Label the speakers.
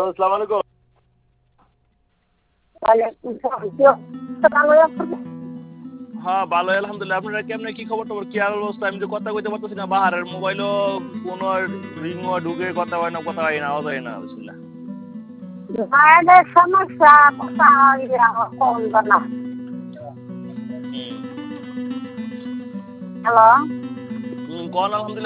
Speaker 1: Hello, আসসালামু আলাইকুম। হ্যাঁ, ভালোই আলহামদুলিল্লাহ। আপনারা কেমনে কি খবর-টবর কি আর অবস্থা? আমি তো কথা কইতে পারতেছি না। বাহারের মোবাইলও কোনো রিংও ঢুকে কথা হয় না, কথা হয় না, আওয়াজ হয় না। বিসমিল্লাহ।
Speaker 2: মায়েদের সমস্যা কোথায় কমবে না।
Speaker 1: হুম।
Speaker 2: হ্যালো।
Speaker 1: কোন আলহামদুলিল্লাহ।